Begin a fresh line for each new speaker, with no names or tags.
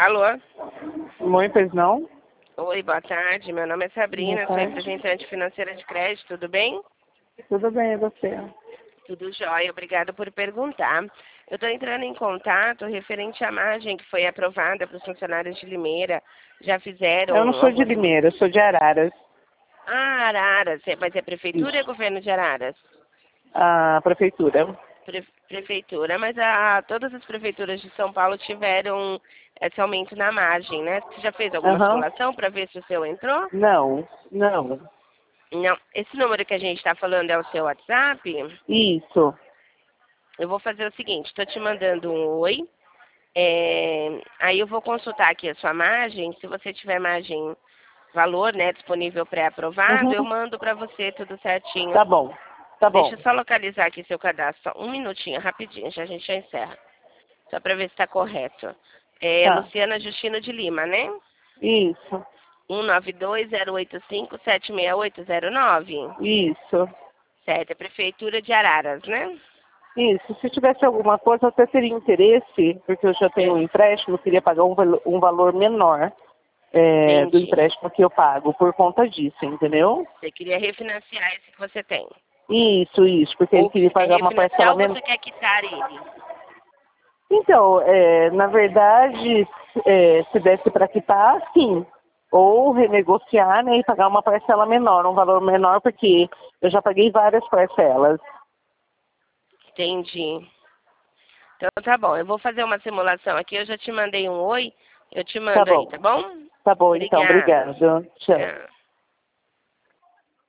Alô?
Oi, pois não?
Oi, boa tarde. Meu nome é Sabrina,
Boa
sou
tarde.
representante financeira de crédito, tudo bem?
Tudo bem, e você?
Tudo jóia, obrigada por perguntar. Eu estou entrando em contato referente à margem que foi aprovada para os funcionários de Limeira. Já
Eu não
fizeram
sou de
alguns...
Limeira, eu sou de Araras.
Ah, Araras, mas é prefeitura ou é
Isso.
governo de Araras?
A prefeitura.
Prefeitura, mas todas as prefeituras de São Paulo tiveram esse aumento na margem, né? Você já fez alguma
Aham.
simulação para ver se o seu entrou?
Não, não.
Não, esse número que a gente está falando é o seu WhatsApp?
Isso.
Eu vou fazer o seguinte, estou te mandando um oi, aí eu vou consultar aqui a sua margem, se você tiver margem, valor, né, disponível pré-aprovado, eu
Uhum.
mando para você tudo certinho.
Tá bom. Tá
Deixa
bom.
eu só localizar aqui seu cadastro, só um minutinho, rapidinho, já a gente já encerra, só para ver se está correto. É
Tá.
Luciana Justino de Lima, né?
Isso.
192-085-76809.
Isso.
Certo, é Prefeitura de Araras, né?
Isso. Se tivesse alguma coisa, eu até teria interesse, porque eu já tenho um
É,
empréstimo, eu queria pagar um valor menor do
entendi.
empréstimo que eu pago por conta disso, entendeu?
Você queria refinanciar esse que você tem.
Isso, porque ele
Ou
queria
você quer
pagar uma parcela
refinanciar ou
menor.
você quer quitar ele?
Então, na verdade, se desse para quitar, sim. Ou renegociar, né, e pagar uma parcela menor, um valor menor, porque eu já paguei várias parcelas.
Entendi. Então tá bom, eu vou fazer uma simulação aqui, eu já te mandei um oi, eu te
Tá
mando aí,
bom.
tá bom?
Tá bom, então.
Obrigada.
Obrigada. Tchau.
Tchau.